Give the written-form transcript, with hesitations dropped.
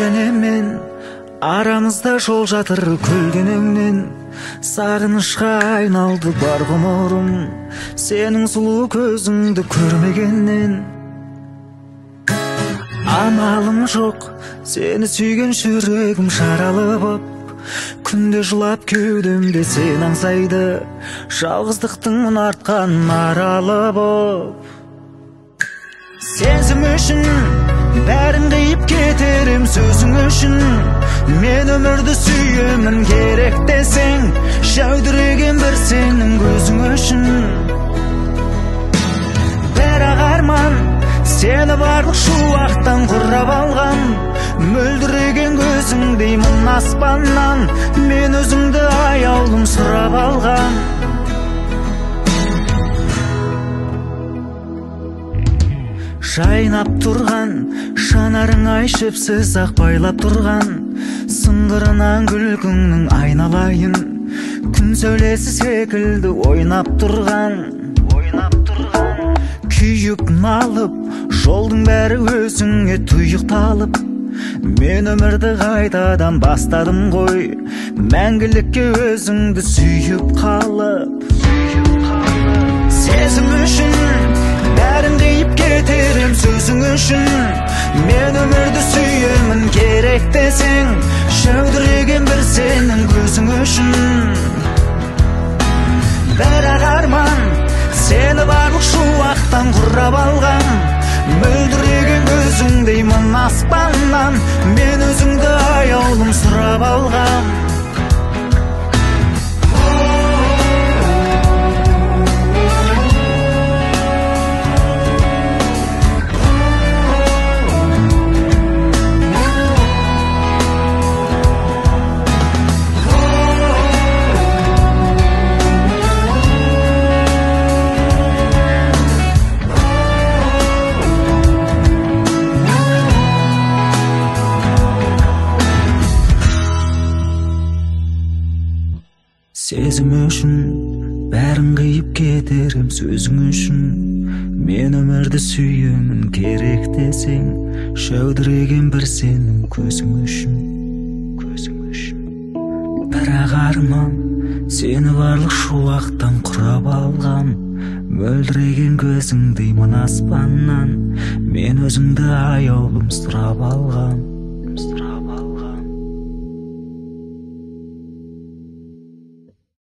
және мен арамызда жол жатыр көлденеңнен. Сағынышқа айналды бар ғұмырым, сенің сұлу көзіңді көрмегеннен. Амалым жоқ, сені сүйген жүрегім жаралы боп, күнде жылап кеудемде сен аңсайды, жалғыздықтың мұнартқан аралы боп. Сезім үшін бәрін қиып кетерім сөзің үшін, мен өмірді сүйемін керек десең, жәудіреген бір сенің көзің үшін. Бірақ арман сені барлық шуақтан құрап алған, мөлдіреген көзің деймін аспаннан, мен өзіңді аяулым сұрап алған. Жайнап тұрған жанарың айшыпсыз ақ байлап тұрған, сыңғырынан күлкіңнің айналайын, күн сәулесі секілді ойнап тұрған. Күйіп налып жолдың бәрі өзіңе тұйықталып, мен өмірді қайтадан бастадым ғой, мәңгілікке өзіңді сүйіп қалып. Сезім үшін бәрін қиып кетерім сөзің үшін, мен өмірді сүйемін керек десең, жәудіреген бір сенің көзің үшін. Бірақ арман сені барлық шуақтан құрап алған, мөлдіреген көзің деймін аспаннан, мен өзіңді аяулым сұрап алған. Сезім үшін бәрін қиып кетерім сөзің үшін, мен өмірді сүйемін керек десең, жәудіреген бір сенің көзің үшін. Бірақ арман сені барлық шуақтан құрап алған, мөлдіреген көзің деймін аспаннан, мен өзіңді аяулым сұрап алған.